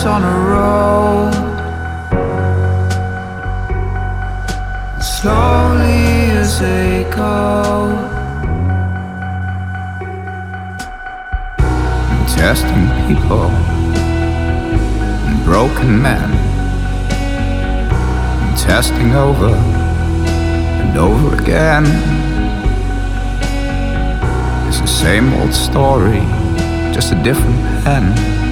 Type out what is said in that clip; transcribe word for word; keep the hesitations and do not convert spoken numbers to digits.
on a road. Slowly as they go, and testing people and broken men, and testing over and over again. It's the same old story, just a different pen.